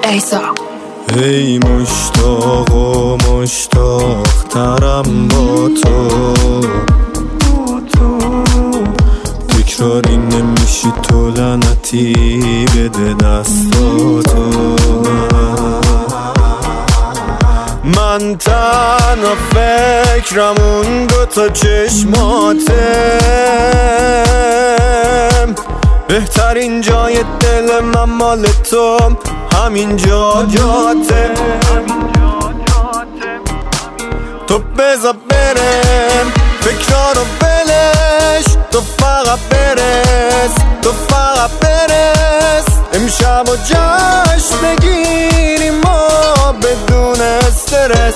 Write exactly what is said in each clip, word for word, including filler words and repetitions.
ایسا. ای مشتاق و مشتاق ترم با تو، تکراری نمیشی تو لعنتی بده دستاتو. من تنها فکرم اون دوتا چشماتم، بهترین جای دل من مال تو همین جا جاته. تو بذار برم فکرها رو بلش، تو فقط برس، تو فقط برس. امشب و جشن بگیریم ما بدون استرس.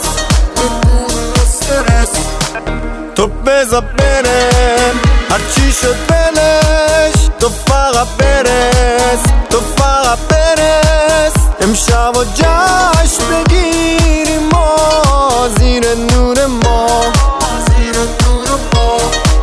تو بذار برم هرچی شد بلش، تو فقط برس، تو فقط برس. امشب و جشن بگیریم ما زیر نور ما، زیر نور ما.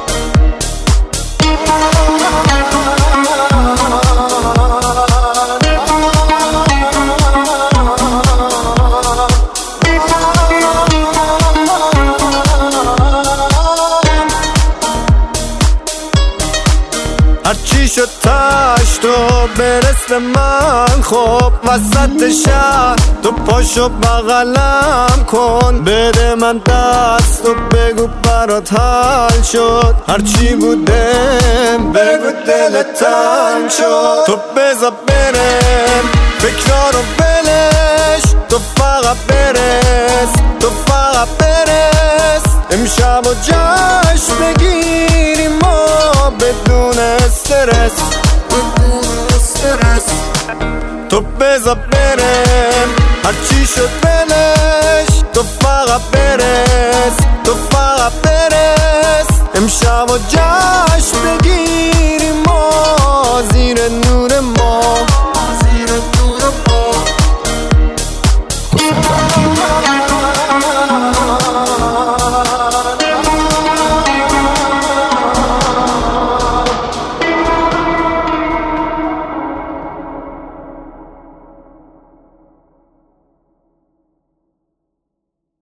هرچی شد تش تو برس به من، خب وسط شهر تو پاشو بغلم کن. بده من دست و بگو برات حل شد، هرچی بودم بگو دلت تنگ شد. تو بذار برم فکرها رو بلش، تو فقط برس، تو فقط برس. امشب و جشن بگیریم ما بدون استرس، بدون استرس. تو بذار برم هرچی شد بلش، تو فقط برس، تو فقط برس. امشب و جشن بگیریم ما زیر نور ما.